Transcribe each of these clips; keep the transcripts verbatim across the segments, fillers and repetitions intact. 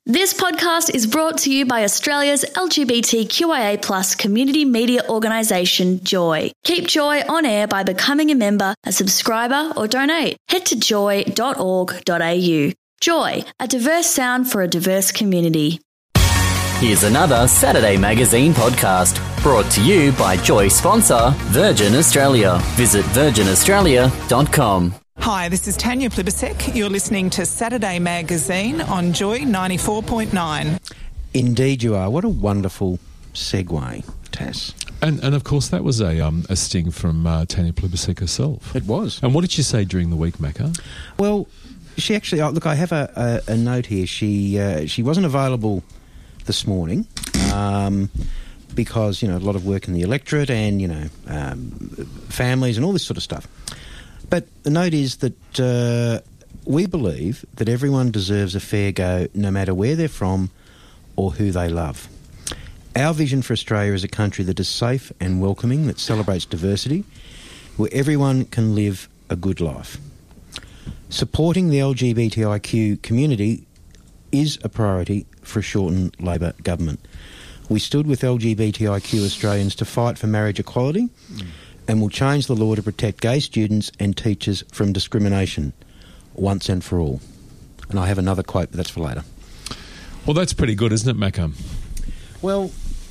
This podcast is brought to you by Australia's L G B T Q I A plus community media organisation, Joy. Keep Joy on air by becoming a member, a subscriber or donate. Head to joy dot org dot a u. Joy, a diverse sound for a diverse community. Here's another Saturday Magazine podcast brought to you by Joy sponsor Virgin Australia. Visit virgin australia dot com. Hi, this is Tanya Plibersek. You're listening to Saturday Magazine on Joy ninety-four point nine. Indeed you are. What a wonderful segue, Tass. And and of course that was a um a sting from uh, Tanya Plibersek herself. It was. And what did she say during the week, Macca? Well, she actually, oh, look, I have a, a, a note here. She uh, she wasn't available this morning um, because, you know, a lot of work in the electorate and, you know, um, families and all this sort of stuff. But the note is that uh, we believe that everyone deserves a fair go no matter where they're from or who they love. Our vision for Australia is a country that is safe and welcoming, that celebrates diversity, where everyone can live a good life. Supporting the L G B T I Q community is a priority for a shortened Labor government. We stood with L G B T I Q Australians to fight for marriage equality mm. and will change the law to protect gay students and teachers from discrimination once and for all. And I have another quote, but that's for later. Well, that's pretty good, isn't it, Macca? Well,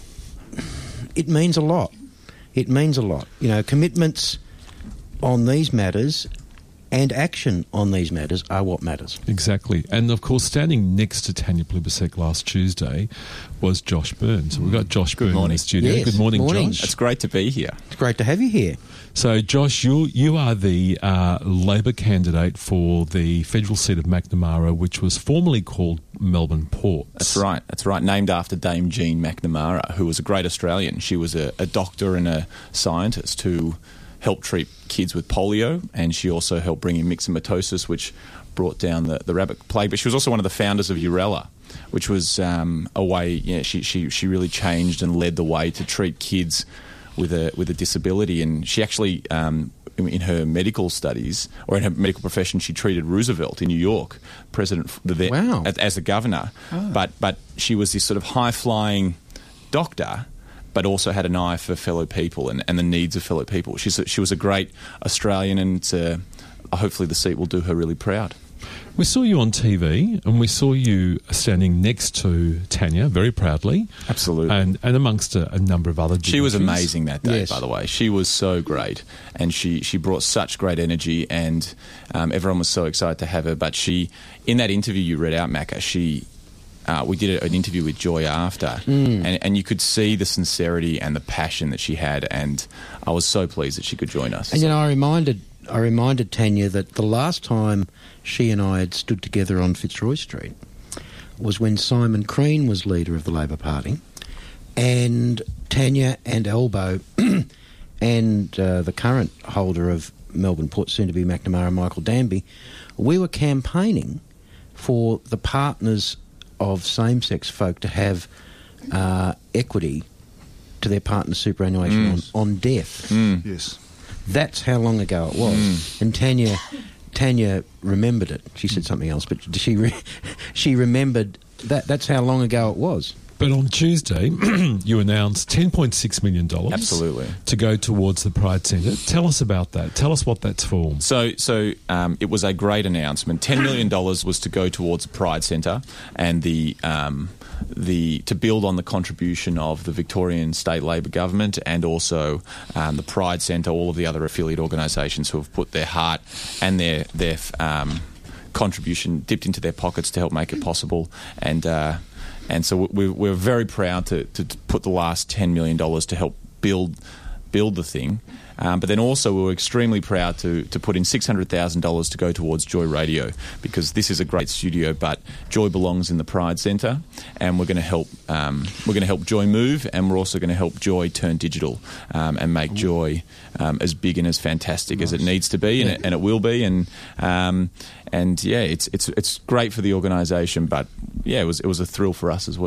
it means a lot. It means a lot. You know, commitments on these matters and action on these matters are what matters. Exactly. And, of course, standing next to Tanya Plibersek last Tuesday was Josh Byrne. So we've got Josh Byrne in the studio. Yes. Good morning, morning, Josh. It's great to be here. It's great to have you here. So, Josh, you you are the uh, Labor candidate for the federal seat of McNamara, which was formerly called Melbourne Ports. That's right. That's right. Named after Dame Jean McNamara, who was a great Australian. She was a, a doctor and a scientist who helped treat kids with polio, and she also helped bring in myxomatosis, which brought down the, the rabbit plague. But she was also one of the founders of Urella, which was um, a way, yeah, she, she, she really changed and led the way to treat kids with a with a disability. And she actually, um, in, in her medical studies, or in her medical profession, she treated Roosevelt in New York, president, the, wow. as, as the governor. Oh. But, but she was this sort of high-flying doctor, but also had an eye for fellow people and, and the needs of fellow people. She's a, she was a great Australian, and uh, hopefully the seat will do her really proud. We saw you on T V, and we saw you standing next to Tanya very proudly. Absolutely. And, and amongst a, a number of other She was dignitaries. amazing that day, Yes. by the way. She was so great, and she, she brought such great energy, and um, everyone was so excited to have her. But she, in that interview you read out, Macca, she... Uh, we did an interview with Joy after, mm. and, and you could see the sincerity and the passion that she had, and I was so pleased that she could join us. And, you know, I reminded I reminded Tanya that the last time she and I had stood together on Fitzroy Street was when Simon Crean was leader of the Labor Party, and Tanya and Elbow and uh, the current holder of Melbourne Port, soon to be McNamara, Michael Danby, we were campaigning for the partners of same-sex folk to have uh, equity to their partner's superannuation Mm. on, on death. Mm. Yes. That's how long ago it was. Mm. And Tanya Tanya remembered it. She said something else, but she re- she remembered that. That's how long ago it was. But on Tuesday, you announced ten point six million dollars Absolutely. to go towards the Pride Centre. Tell us about that. Tell us what that's for. So, so um, it was a great announcement. Ten million dollars was to go towards the Pride Centre and the um, the to build on the contribution of the Victorian State Labor Government and also um, the Pride Centre, all of the other affiliate organisations who have put their heart and their their um, contribution dipped into their pockets to help make it possible. And uh, and so we, we're very proud to, to put the last ten million dollars to help build build the thing. Um, but then also we were extremely proud to, to put in six hundred thousand dollars to go towards Joy Radio, because this is a great studio, but Joy belongs in the Pride Centre, and we're going to help um, we're going to help Joy move, and we're also going to help Joy turn digital um, and make Joy um, as big and as fantastic nice. as it needs to be, and, yeah. it, and it will be. And um, and yeah, it's it's it's great for the organisation, but yeah, it was it was a thrill for us as well.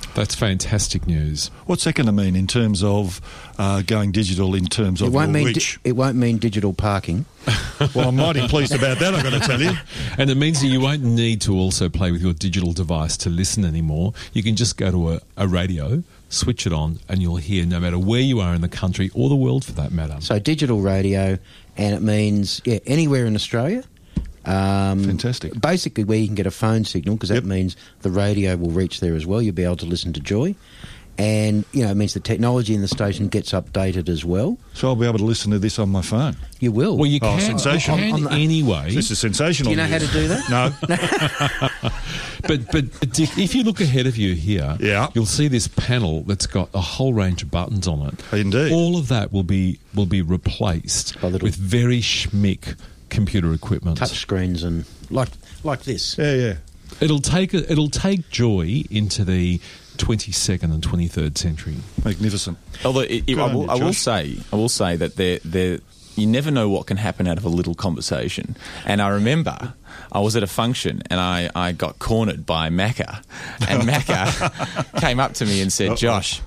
That's fantastic news. What's that going to mean in terms of uh, going digital, in terms It of won't your mean reach? di- it won't mean digital parking. Well, I'm mighty pleased about that, I've got to tell you. And it means that you won't need to also play with your digital device to listen anymore. You can just go to a, a radio, switch it on, and you'll hear no matter where you are in the country or the world for that matter. So digital radio, and it means yeah, anywhere in Australia. Um, Fantastic. Basically, where you can get a phone signal, because that Yep. means the radio will reach there as well. You'll be able to listen to Joy. And, you know, it means the technology in the station gets updated as well. So I'll be able to listen to this on my phone. You will. Well, you Oh, can, sensational. you can On- on the- anyway. This is sensational. Do you know how news. to do that? No. But, but but Dick, if you look ahead of you here, Yeah. you'll see this panel that's got a whole range of buttons on it. Indeed. All of that will be will be replaced By little- with very schmick computer equipment. Touch screens and like like this. Yeah, yeah. It'll take a, it'll take Joy into the twenty-second and twenty-third century. Magnificent. Although it, it, Good I, on will, you, I will Josh. say, I will say that there, there, you never know what can happen out of a little conversation. And I remember I was at a function and I, I got cornered by Macca, and Macca came up to me and said, "Josh,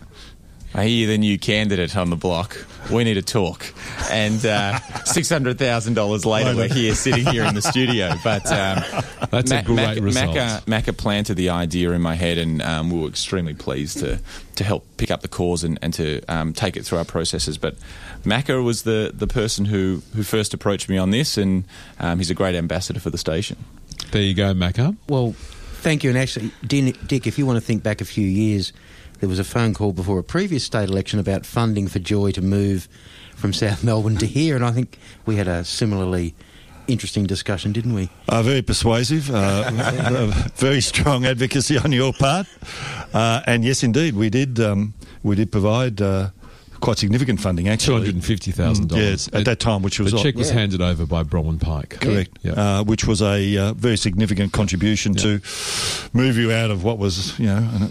I hear you're the new candidate on the block. We need to talk." And uh, six hundred thousand dollars later, we're here sitting here in the studio. But um, That's a great result. Macca, Macca planted the idea in my head, and um, we were extremely pleased to, to help pick up the cause and, and to um, take it through our processes. But Macca was the, the person who, who first approached me on this, and um, he's a great ambassador for the station. There you go, Macca. Well, thank you. And actually, Din- Dick, if you want to think back a few years, there was a phone call before a previous state election about funding for Joy to move from South Melbourne to here, and I think we had a similarly interesting discussion, didn't we? Uh, very persuasive, uh, very strong advocacy on your part, uh, and yes, indeed, we did. Um, we did provide uh, quite significant funding, Two actually. hundred and fifty thousand dollars. Yeah, at that time, which was the check was Yeah. handed over by Bronwyn Pike. correct, Yeah. uh, which was a uh, very significant contribution Yeah. to move you out of what was, you know, an,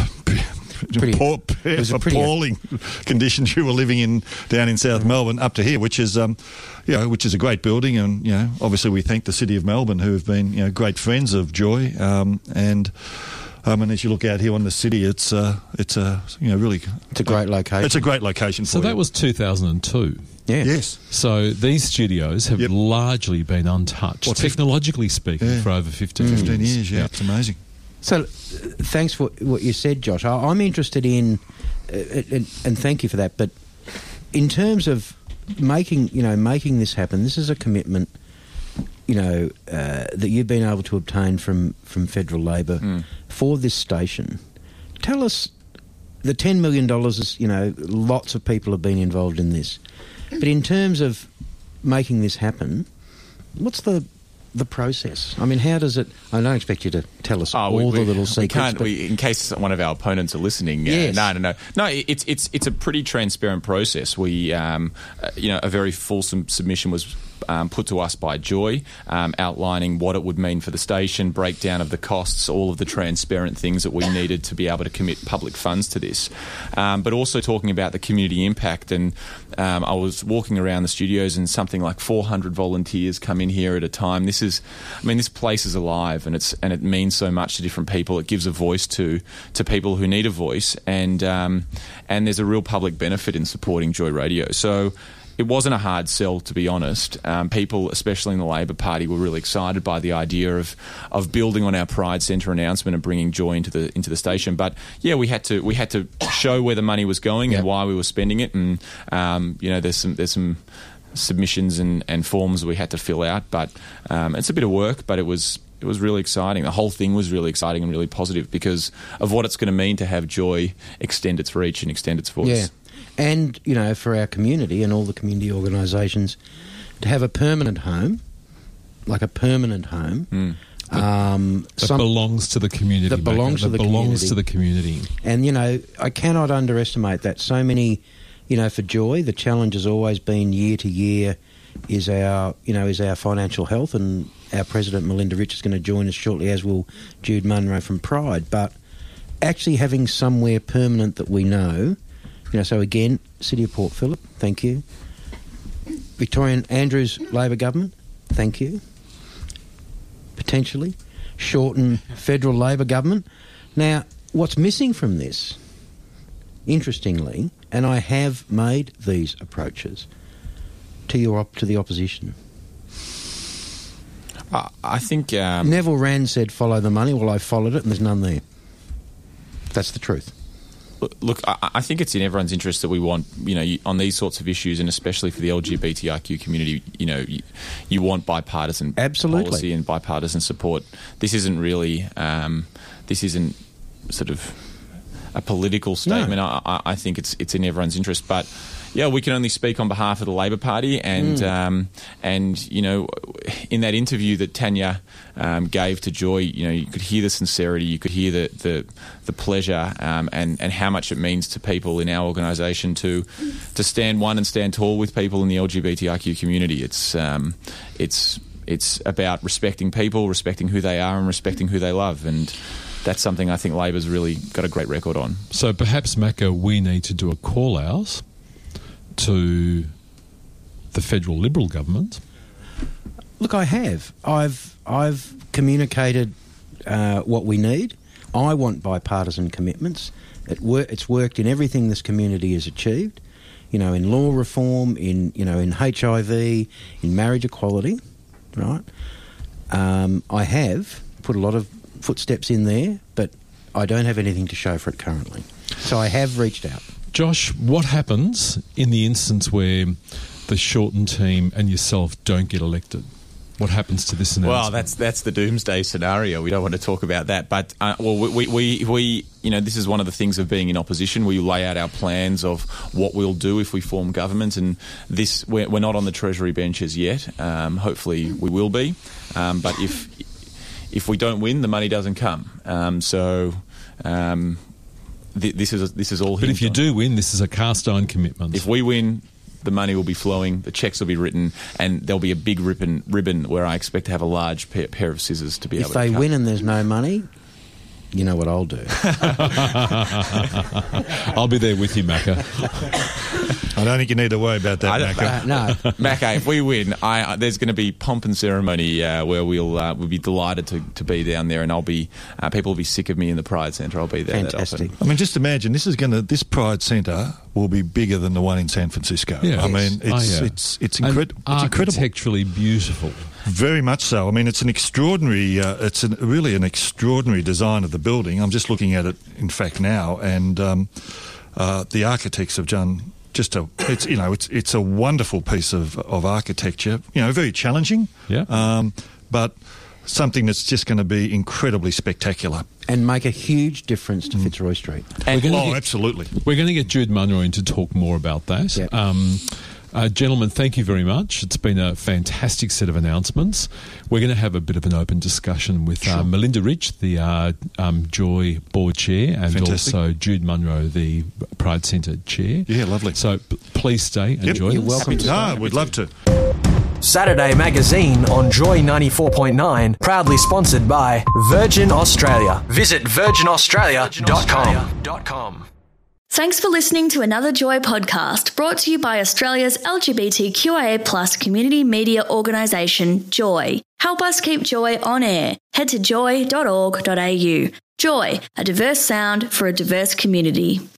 Pretty- poor, it was a pretty- appalling conditions you were living in down in South Melbourne up to here, which is, um, you know, which is a great building, and you know, obviously we thank the City of Melbourne, who have been, you know, great friends of Joy, um, and. Um, and as you look out here on the city, it's uh, it's a you know really It's a great location. It's a great location. So for that you. was two thousand two. Yeah. yes. So these studios have Yep. largely been untouched, What, fif- technologically speaking, Yeah. for over fifteen, Fifteen years, yeah, it's amazing. So, uh, thanks for what you said, Josh. I, I'm interested in, uh, and, and thank you for that. But in terms of making, you know, making this happen, this is a commitment, you know, uh, that you've been able to obtain from from federal Labor Mm. for this station. Tell us, the ten million dollars is, you know, lots of people have been involved in this. But in terms of making this happen, what's the the process? I mean, how does it? I don't expect you to tell us all we- the we- little we secrets. can't- but we- in case one of our opponents are listening, uh, Yes. no, no, no, no. It's it's it's a pretty transparent process. We, um, uh, you know, a very fulsome submission was um, put to us by Joy, um, outlining what it would mean for the station, breakdown of the costs, all of the transparent things that we needed to be able to commit public funds to this, um, but also talking about the community impact. And um, I was walking around the studios, and something like four hundred volunteers come in here at a time. This is, I mean, this place is alive, and it's and it means so much to different people. It gives a voice to to people who need a voice, and um, and there's a real public benefit in supporting Joy Radio. So it wasn't a hard sell, to be honest. Um, people, especially in the Labor Party, were really excited by the idea of of building on our Pride Centre announcement and bringing Joy into the into the station. But yeah, we had to we had to show where the money was going Yep. and why we were spending it, and um, you know, there's some there's some submissions and, and forms we had to fill out. But um, it's a bit of work, but it was it was really exciting. The whole thing was really exciting and really positive because of what it's going to mean to have Joy extend its reach and extend its voice. yeah, and you know, for our community and all the community organisations to have a permanent home, like a permanent home, Mm. um, That some- belongs to the community. That belongs Macca. to That the belongs community. to the community. and you know, I cannot underestimate that. So many, you know, for Joy, the challenge has always been year to year is our, you know, is our financial health, and our President Melinda Rich is going to join us shortly, as will Jude Munro from Pride. But actually having somewhere permanent that we know, you know, so again, City of Port Phillip, thank you. Victorian Andrews Labor Government, thank you. Potentially. Shorten Federal Labor Government. Now, what's missing from this, interestingly, and I have made these approaches to your op- to the opposition. Uh, I think um, Neville Rand said, "Follow the money." Well, I followed it, and there's none there. That's the truth. Look, I, I think it's in everyone's interest that we want, you know, you, on these sorts of issues, and especially for the L G B T I Q community, you know, you, you want bipartisan Absolutely. policy and bipartisan support. This isn't really, um, this isn't sort of a political statement. No. I, I think it's it's in everyone's interest, but. Yeah, we can only speak on behalf of the Labor Party, and mm. um, and you know, in that interview that Tanya um, gave to Joy, you know, you could hear the sincerity, you could hear the the, the pleasure, um, and and how much it means to people in our organisation to to stand one and stand tall with people in the L G B T I Q community. It's um, it's it's about respecting people, respecting who they are, and respecting who they love, and. That's something I think Labor's really got a great record on. So perhaps, Macca, we need to do a call-out to the federal Liberal government. Look, I have. I've I've communicated uh, what we need. I want bipartisan commitments. It wor- it's worked in everything this community has achieved. You know, in law reform, in you know, in H I V, in marriage equality. Right. Um, I have put a lot of footsteps in there, but I don't have anything to show for it currently. So I have reached out. Josh, what happens in the instance where the Shorten team and yourself don't get elected? What happens to this announcement? Well, that's that's the doomsday scenario. We don't want to talk about that, but uh, well, we, we we you know this is one of the things of being in opposition. We lay out our plans of what we'll do if we form government, and this we're, we're not on the Treasury benches yet. Um, hopefully, we will be, um, but if if we don't win, the money doesn't come. Um, so. Um, th- this is this is all. But if you on. do win, this is a cast iron commitment. If we win, the money will be flowing, the cheques will be written, and there'll be a big ribbon ribbon where I expect to have a large pair, pair of scissors to be if able to If they cut. win and there's no money, you know what I'll do. I'll be there with you, Macca. I don't think you need to worry about that, Macca. Uh, no. Macca, if we win, I, there's going to be pomp and ceremony uh, where we'll uh, we'll be delighted to, to be down there, and I'll be uh, people will be sick of me in the Pride Centre. I'll be there. Fantastic. That often. I mean, just imagine this is going to this Pride Centre will be bigger than the one in San Francisco. Yeah. I Yes. mean, it's Oh, yeah. it's it's, And incred- it's incredible. architecturally beautiful. Very much so. I mean, it's an extraordinary, uh, it's an, really an extraordinary design of the building. I'm just looking at it, in fact, now, and um, uh, the architects have done just a, it's you know, it's it's a wonderful piece of, of architecture. You know, very challenging, Yeah. um, but something that's just going to be incredibly spectacular. And make a huge difference to Fitzroy Street. And We're gonna Oh, get- absolutely. We're going to get Jude Munro in to talk more about that. Yep. Um, uh, gentlemen, thank you very much. It's been a fantastic set of announcements. We're going to have a bit of an open discussion with uh, Melinda Rich, the uh, um, Joy Board Chair, and Fantastic. also Jude Munro, the Pride Centre Chair. Yeah, lovely. So p- please stay and Yep. join You're us. welcome to Ah, stay. we'd love to. Saturday Magazine on Joy ninety-four point nine, proudly sponsored by Virgin Australia. Visit virgin australia dot com. Thanks for listening to another Joy podcast brought to you by Australia's L G B T Q I A plus community media organisation, Joy. Help us keep Joy on air. Head to joy dot org dot a u. Joy, a diverse sound for a diverse community.